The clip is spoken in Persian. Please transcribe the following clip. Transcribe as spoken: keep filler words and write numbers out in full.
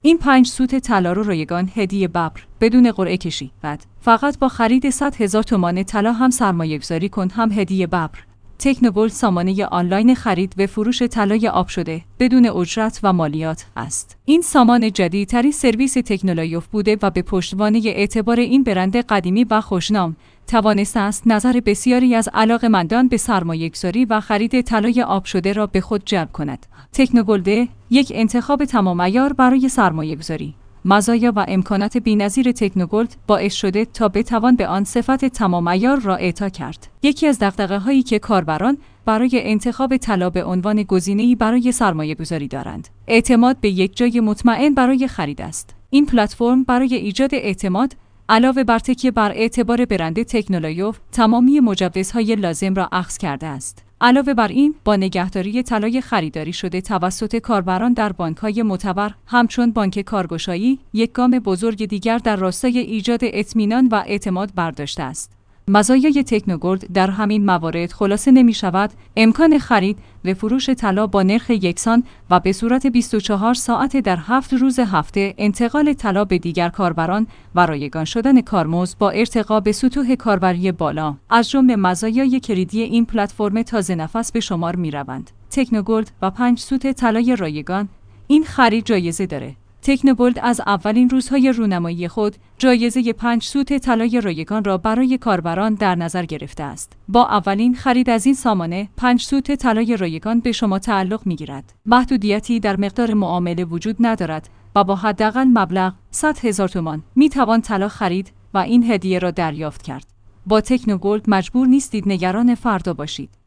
این پنج سوت طلا رو رایگان هدیه ببر بدون قرعه کشی. بعد فقط با خرید صد هزار تومان طلا هم سرمایه گذاری کن هم هدیه ببر. تکنوگلد سامانه آنلاین خرید و فروش طلای آب شده بدون اجرت و مالیات است. این سامان جدیدترین سرویس تکنولوژی بوده و به پشتوانه اعتبار این برند قدیمی و خوشنام توانسته است نظر بسیاری از علاقه‌مندان به سرمایه‌گذاری و خرید طلای آب شده را به خود جلب کند. تکنوگلد یک انتخاب تمام عیار برای سرمایه‌گذاری. مزایا و امکانات بی‌نظیر تکنوگلد باعث شده تا بتوان به آن صفت تمام عیار را اعطا کرد. یکی از دغدغه‌هایی که کاربران برای انتخاب طلا به عنوان گزینه‌ای برای سرمایه‌گذاری دارند، اعتماد به یک جای مطمئن برای خرید است. این پلتفرم برای ایجاد اعتماد علاوه بر تکیه بر اعتبار برند تکنولوژی، تمامی مجوزهای لازم را اخذ کرده است. علاوه بر این، با نگهداری طلای خریداری شده توسط کاربران در بانک‌های معتبر همچون بانک کارگشایی، یک گام بزرگ دیگر در راستای ایجاد اطمینان و اعتماد برداشته است. مزایای تکنوگلد در همین موارد خلاصه نمی شود امکان خرید و فروش طلا با نرخ یکسان و به صورت بیست و چهار ساعت در هفت روز هفته، انتقال طلا به دیگر کاربران و رایگان شدن کارمزد با ارتقا به سطوح کاربری بالا از جمله مزایای کلیدی این پلتفرم تازه نفس به شمار می روند. تکنوگلد و پنج سوت طلای رایگان. این خرید جایزه داره. تکنوگلد از اولین روزهای رونمایی خود جایزه پنج سوت طلای رایگان را برای کاربران در نظر گرفته است. با اولین خرید از این سامانه، پنج سوت طلای رایگان به شما تعلق می‌گیرد. محدودیتی در مقدار معامله وجود ندارد و با حداقل مبلغ صد هزار تومان می‌توان طلا خرید و این هدیه را دریافت کرد. با تکنوگلد مجبور نیستید نگران فردا باشید.